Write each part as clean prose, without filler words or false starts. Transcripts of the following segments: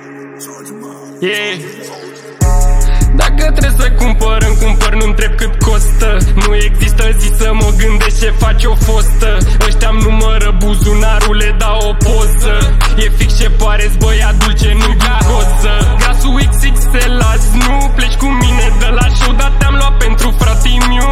Yeah. Dacă trebuie să cumpăr, îmi cumpăr, nu întreb cât costă. Nu există zi să mă gândesc ce face o fostă. Ăștia-mi numără buzunarul, le dau o poză. E fix ce pare-ți băiat dulce, nu glucoză. Grasul XXL azi, nu pleci cu mine de la show, dar te-am luat pentru frate-miu.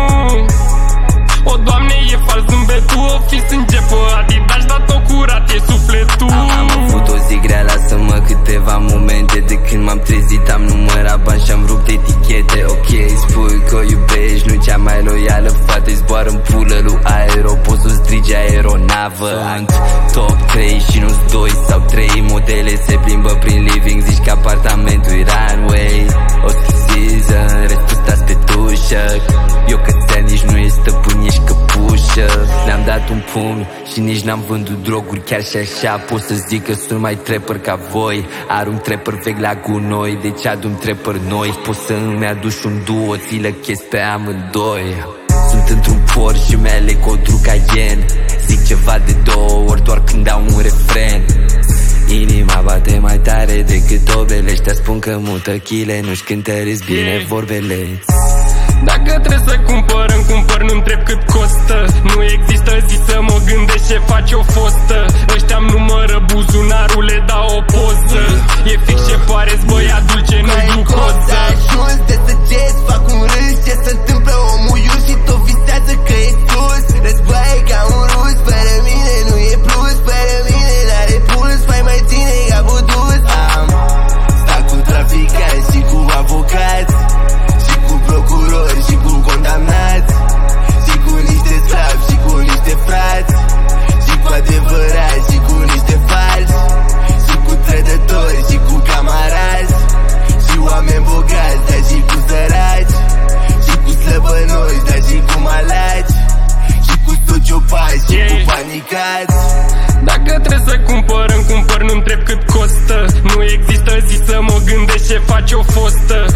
O, Doamne, e fals zâmbetul, o fi sânge pe Adidas, dar tot curat e sufletul. Am avut o zi grea, lasă-mă câteva momente. De când m-am trezit am numărat bani și-am rupt etichete. Ok, spui că o iubești, nu cea mai loială fată, zboară în pulă lui aero, poți să strigi aeronavă. Sunt top 3 și nu-s 2 sau 3 modele, se plimbă prin living, zici că apartamentul e runway. O season, restul stați pe tușă. Eu cățean, nici nu e stăpân, ești căpușă. Ne-am dat un pumn și nici n-am vândut droguri. Chiar și așa pot să zic că sunt mai trapper ca voi. Arunc trapper vechi la gunoi, deci adun trapper noi. Poți să îmi aduci un duo, ți le chez pe amândoi. Sunt într-un Porsche și mi-aleg o Cayenne. Zic ceva de 2 ori doar când dau un refren. Inima bate mai tare decât obele. Ăștia spun că mută chile, nu-și cântăriți bine vorbele. Dacă trebuie să cumpăr, îmi cumpăr, nu întreb cât costă. Nu există zi să mă gândesc ce face o fostă. Ăștia-mi numără buzunarul, le dau o poză. E fix ce pare-ți băiat dulce, nu-i glucoză. Ajuns de săgeți, fac un râs, ce se întâmplă omul iu și tot visează că e sus. Războaie ca un rus, fără mine nu e plus. Fără mine n-are puls, fai mai ține ca budus. Am stat cu traficanți și cu avocați, și cu procurori și cu condamnați, și cu niște slavi și cu niște frați, și cu adevărați și cu niște falsi, și cu trădători și cu camarazi, și oameni bogați, dar și cu săraci, și cu slăbănoși, dar și cu malaci, și cu sociopați și cu panicați. Dacă trebuie să cumpăr, îmi cumpăr, nu întreb cât costă. Nu există zi să mă gândesc ce face o fostă.